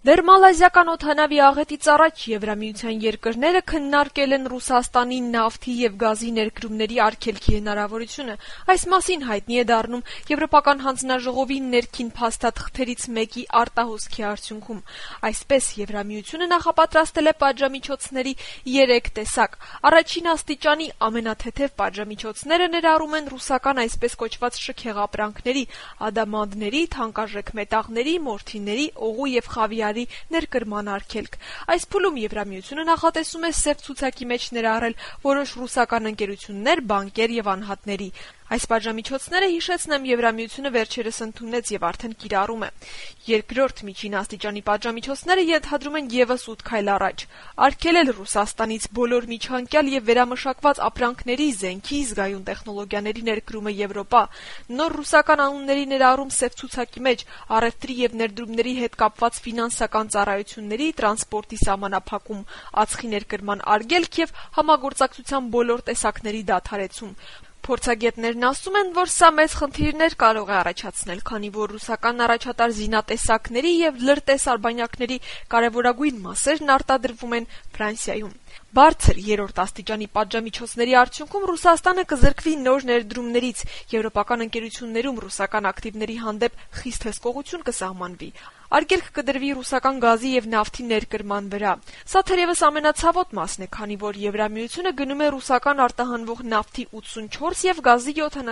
Դեռ մալազիական օդանավի աղետից առաջ Եվրամիության երկրները քննարկել են Ռուսաստանի նավթի եւ գազի ներկրումների արգելքի հնարավորությունը։ Այս մասին հայտնի է դառնում Եվրոպական հանձնաժողովի ներքին փաստաթղթերից մեկի արտահոսքի արդյունքում։ Այսպես Եվրամիությունը նախապատրաստել է պատժամիջոցների 3 տեսակ։ Առաջին աստիճանի ամենաթեթև պատժամիջոցները ներառում են ռուսական այսպես կոչված շքեղապրանքների, ադամանդների, թանկարժեք մետաղների, մորթիների, օղու եւ խավիարի ներկրման արգելք։ Այս փուլում Եվրամիությունը նախատեսում է սև ցուցակի մեջ ներառել որոշ ռուսական ընկերություններ, բանկեր եւ անհատների։ Այս պատժամիջոցները, հիշեցնեմ, Եվրամիությունը վերջերս ընդունեց եւ արդեն կիրառում է։ Երկրորդ միջին աստիճանի պատժամիջոցները ենթադրում են եւս 8 քայլ առաջ. արգելել Ռուսաստանից բոլոր միջանկյալ եւ վերամշակված ապրանքների, զենքի, զգայուն տեխնոլոգիաների ներկրումը Եվրոպա, նոր ռուսական անունների ներառում սև ցուցակի մեջ, առևտրի եւ ներդրումների հետ կապված ֆինանսական ծառայությունների, տրանսպորտի սահմանափակում, ածխի ներկրման արգելք եւ համագործակցության բոլոր տեսակների դադարեցում։ Փորձագետներն ասում են, որ սա մեծ խնդիրներ կարող է առաջացնել, քանի որ ռուսական առաջատար զինատեսակների եւ լրտես արբանյակների կարևորագույն մասերն արտադրվում են Ֆրանսիայում։ Բարձր երրորդ աստիճանի պատժամիջոցների արդյունքում Ռուսաստանը կզրկվի նոր ներդրումներից, եվրոպական ընկերություններում ռուսական ակտիվների հանդեպ խիստ հսկողություն կսահմանվի։ Արգելք կդրվի ռուսական գազի եւ նավթի ներկրման վրա։ Սա թերևս ամենացավոտ մասն է, քանի որ Եվրամիությունը գնում է ռուսական արտահանվող նավթի 84 եւ գազի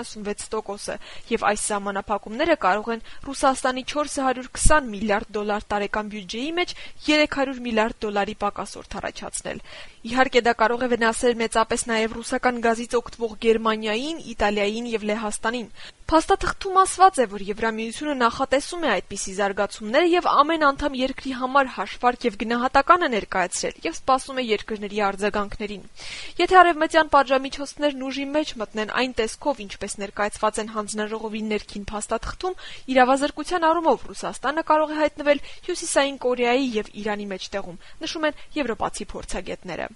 76%-ը, եւ այս սահմանափակումները կարող են Ռուսաստանի 420 միլիարդ դոլար տարեկան բյուջեի մեջ 300 միլիարդ դոլարի պակասորդ առաջացնել։ Իհարկե դա կարող է վնասել մեծապես նաև ռուսական գազից օգտվող Գերմանիային, Իտալիային եւ Լեհաստանին։ Փաստաթղթում ասված է, որ Եվրամիությունը նախատեսում է այդպիսի զարգացումներ եւ ամեն անդամ երկրի համար հաշվարկ եւ գնահատական է ներկայացրել եւ սպասում է երկրների արձագանքներին։ Եթե արևմտյան պատժամիջոցներն ուժի մեջ մտնեն այն տեսքով, ինչպես ներկայացված են հանձնաժողովի ներքին փաստաթղթում, իրավազրկության առումով Ռուսաստանը կարող է հայտնվել Հյուսիսային Կորեայի եւ Իրանի մեջտեղում, նշում են եվրոպացի փորձագետները։